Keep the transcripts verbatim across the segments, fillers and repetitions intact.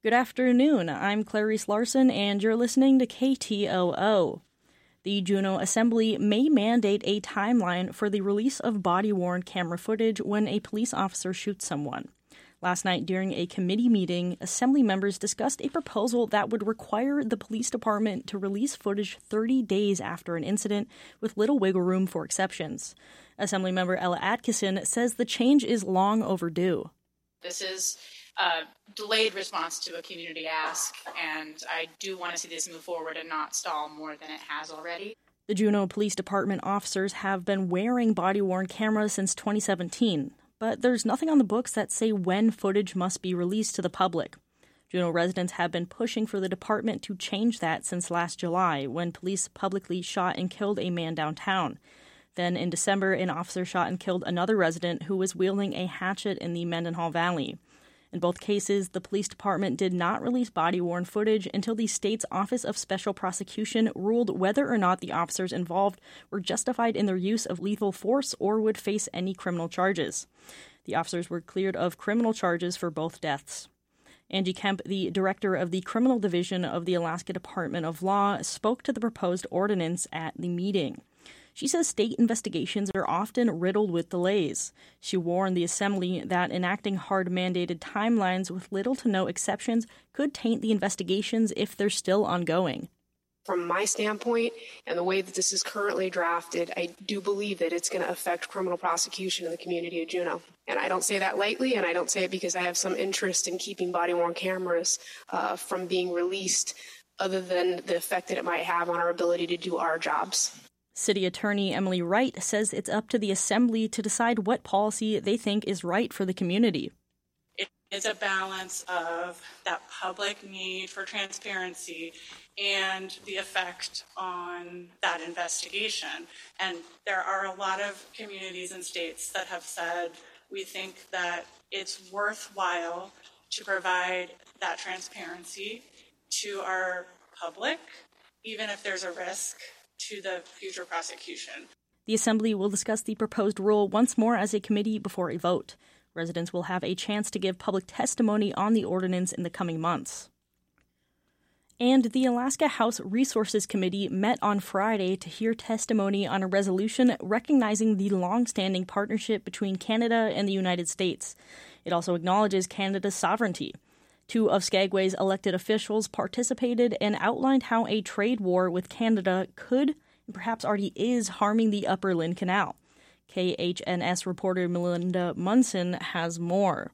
Good afternoon. I'm Clarice Larson, and you're listening to K T O O. The Juneau Assembly may mandate a timeline for the release of body-worn camera footage when a police officer shoots someone. Last night, during a committee meeting, Assembly members discussed a proposal that would require the police department to release footage thirty days after an incident, with little wiggle room for exceptions. Assemblymember Ella Atkinson says the change is long overdue. This is a delayed response to a community ask, and I do want to see this move forward and not stall more than it has already. The Juneau Police Department officers have been wearing body-worn cameras since twenty seventeen, but there's nothing on the books that say when footage must be released to the public. Juneau residents have been pushing for the department to change that since last July, when police publicly shot and killed a man downtown. Then in December, an officer shot and killed another resident who was wielding a hatchet in the Mendenhall Valley. In both cases, the police department did not release body-worn footage until the state's Office of Special Prosecution ruled whether or not the officers involved were justified in their use of lethal force or would face any criminal charges. The officers were cleared of criminal charges for both deaths. Angie Kemp, the director of the Criminal Division of the Alaska Department of Law, spoke to the proposed ordinance at the meeting. She says state investigations are often riddled with delays. She warned the Assembly that enacting hard-mandated timelines with little to no exceptions could taint the investigations if they're still ongoing. From my standpoint and the way that this is currently drafted, I do believe that it's going to affect criminal prosecution in the community of Juneau. And I don't say that lightly, and I don't say it because I have some interest in keeping body-worn cameras uh, from being released, other than the effect that it might have on our ability to do our jobs. City Attorney Emily Wright says it's up to the Assembly to decide what policy they think is right for the community. It is a balance of that public need for transparency and the effect on that investigation. And there are a lot of communities and states that have said, we think that it's worthwhile to provide that transparency to our public, even if there's a risk to the future prosecution. The Assembly will discuss the proposed rule once more as a committee before a vote. Residents will have a chance to give public testimony on the ordinance in the coming months. And the Alaska House Resources Committee met on Friday to hear testimony on a resolution recognizing the long-standing partnership between Canada and the United States. It also acknowledges Canada's sovereignty. Two of Skagway's elected officials participated and outlined how a trade war with Canada could, and perhaps already is, harming the Upper Lynn Canal. K H N S reporter Melinda Munson has more.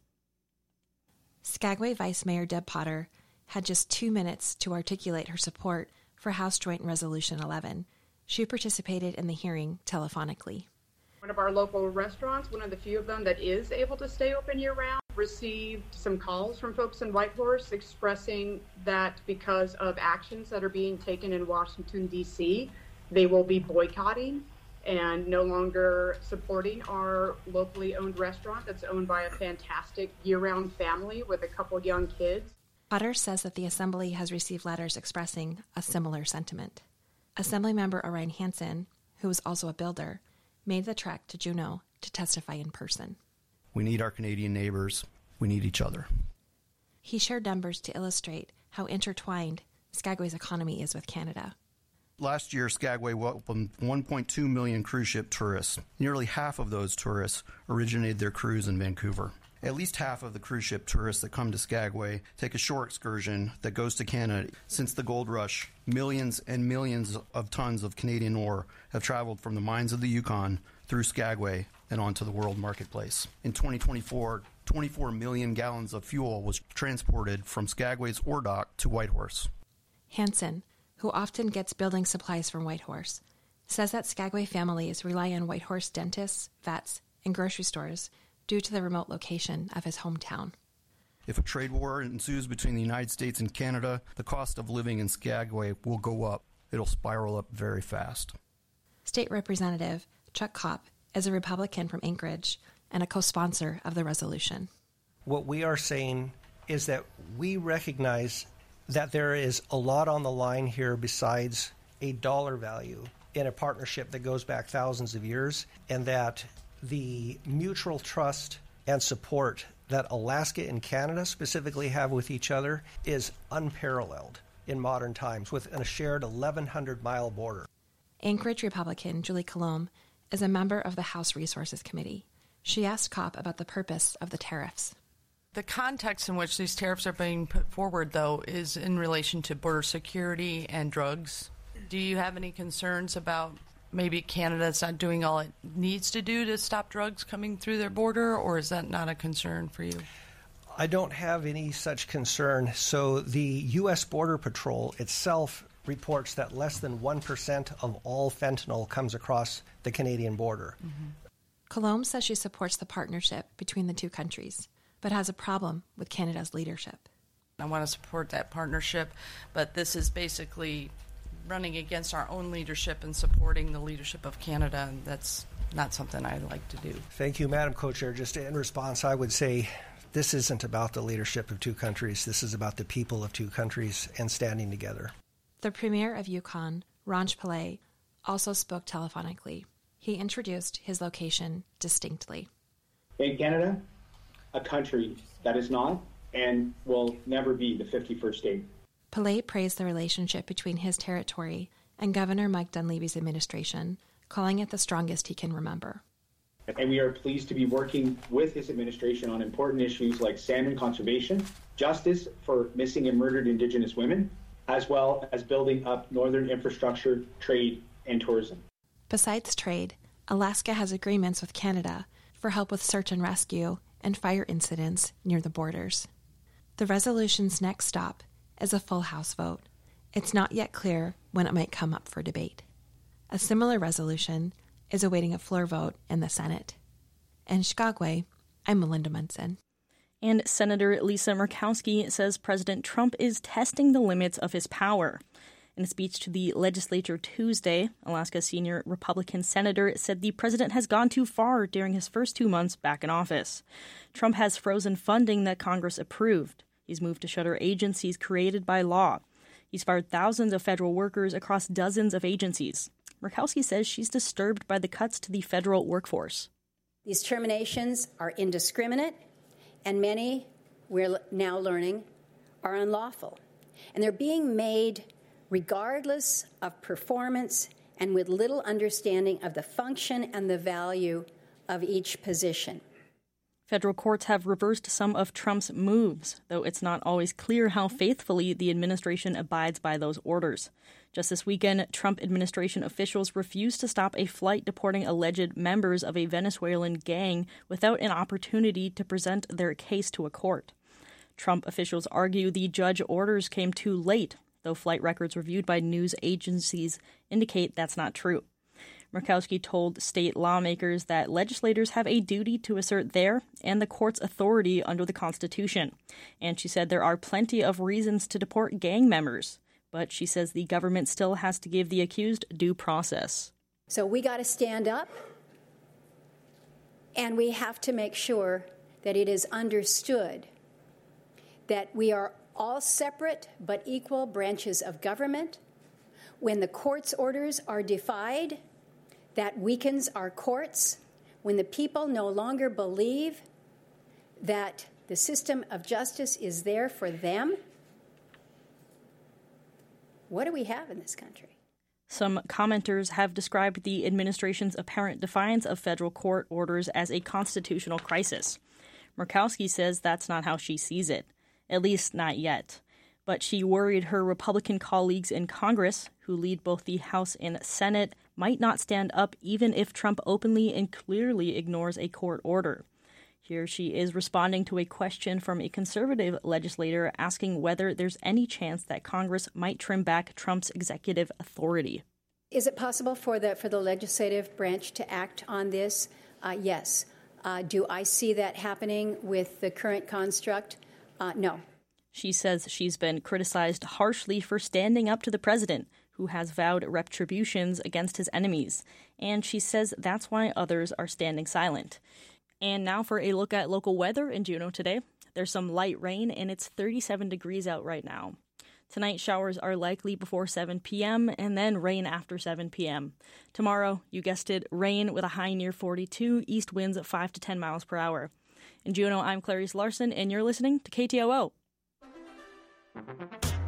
Skagway Vice Mayor Deb Potter had just two minutes to articulate her support for House Joint Resolution eleven. She participated in the hearing telephonically. One of our local restaurants, one of the few of them that is able to stay open year-round, received some calls from folks in Whitehorse expressing that because of actions that are being taken in Washington, D C, they will be boycotting and no longer supporting our locally owned restaurant that's owned by a fantastic year-round family with a couple young kids. Potter says that the Assembly has received letters expressing a similar sentiment. Assemblymember Orion Hansen, who is also a builder, made the trek to Juneau to testify in person. We need our Canadian neighbors. We need each other. He shared numbers to illustrate how intertwined Skagway's economy is with Canada. Last year, Skagway welcomed one point two million cruise ship tourists. Nearly half of those tourists originated their cruise in Vancouver. At least half of the cruise ship tourists that come to Skagway take a shore excursion that goes to Canada. Since the gold rush, millions and millions of tons of Canadian ore have traveled from the mines of the Yukon through Skagway and onto the world marketplace. In twenty twenty-four, twenty-four million gallons of fuel was transported from Skagway's ore dock to Whitehorse. Hansen, who often gets building supplies from Whitehorse, says that Skagway families rely on Whitehorse dentists, vets, and grocery stores due to the remote location of his hometown. If a trade war ensues between the United States and Canada, the cost of living in Skagway will go up. It'll spiral up very fast. State Representative Chuck Kopp is a Republican from Anchorage and a co-sponsor of the resolution. What we are saying is that we recognize that there is a lot on the line here besides a dollar value in a partnership that goes back thousands of years, and that the mutual trust and support that Alaska and Canada specifically have with each other is unparalleled in modern times, with a shared eleven hundred mile border. Anchorage Republican Julie Colomb is a member of the House Resources Committee. She asked COP about the purpose of the tariffs. The context in which these tariffs are being put forward, though, is in relation to border security and drugs. Do you have any concerns about maybe Canada's not doing all it needs to do to stop drugs coming through their border, or is that not a concern for you? I don't have any such concern. So the U S Border Patrol itself reports that less than one percent of all fentanyl comes across the Canadian border. Mm-hmm. Colomb says she supports the partnership between the two countries, but has a problem with Canada's leadership. I want to support that partnership, but this is basically running against our own leadership and supporting the leadership of Canada, and that's not something I like to do. Thank you, Madam Co-Chair. Just in response, I would say this isn't about the leadership of two countries. This is about the people of two countries and standing together. The Premier of Yukon, Ranj Pillay, also spoke telephonically. He introduced his location distinctly. In Canada, a country that is not and will never be the fifty-first state. Pillay praised the relationship between his territory and Governor Mike Dunleavy's administration, calling it the strongest he can remember. And we are pleased to be working with his administration on important issues like salmon conservation, justice for missing and murdered Indigenous women, as well as building up northern infrastructure, trade, and tourism. Besides trade, Alaska has agreements with Canada for help with search and rescue and fire incidents near the borders. The resolution's next stop is a full House vote. It's not yet clear when it might come up for debate. A similar resolution is awaiting a floor vote in the Senate. In Skagway, I'm Melinda Munson. And Senator Lisa Murkowski says President Trump is testing the limits of his power. In a speech to the legislature Tuesday, Alaska senior Republican senator said the president has gone too far during his first two months back in office. Trump has frozen funding that Congress approved. He's moved to shutter agencies created by law. He's fired thousands of federal workers across dozens of agencies. Murkowski says she's disturbed by the cuts to the federal workforce. These terminations are indiscriminate, and many, we're now learning, are unlawful. And they're being made regardless of performance and with little understanding of the function and the value of each position. Federal courts have reversed some of Trump's moves, though it's not always clear how faithfully the administration abides by those orders. Just this weekend, Trump administration officials refused to stop a flight deporting alleged members of a Venezuelan gang without an opportunity to present their case to a court. Trump officials argue the judge orders came too late, though flight records reviewed by news agencies indicate that's not true. Murkowski told state lawmakers that legislators have a duty to assert their and the court's authority under the Constitution. And she said there are plenty of reasons to deport gang members. But she says the government still has to give the accused due process. So we got to stand up, and we have to make sure that it is understood that we are all separate but equal branches of government. When the court's orders are defied, that weakens our courts. When the people no longer believe that the system of justice is there for them, what do we have in this country? Some commenters have described the administration's apparent defiance of federal court orders as a constitutional crisis. Murkowski says that's not how she sees it, at least not yet. But she worried her Republican colleagues in Congress, who lead both the House and Senate, might not stand up even if Trump openly and clearly ignores a court order. Here she is responding to a question from a conservative legislator asking whether there's any chance that Congress might trim back Trump's executive authority. Is it possible for the for the legislative branch to act on this? Uh, yes. Uh, do I see that happening with the current construct? Uh, no. She says she's been criticized harshly for standing up to the president, who has vowed retributions against his enemies. And she says that's why others are standing silent. And now for a look at local weather in Juneau today. There's some light rain, and it's thirty-seven degrees out right now. Tonight, showers are likely before seven p.m. and then rain after seven p.m. Tomorrow, you guessed it, rain with a high near forty-two, east winds at five to ten miles per hour. In Juneau, I'm Clarice Larson, and you're listening to K T O O.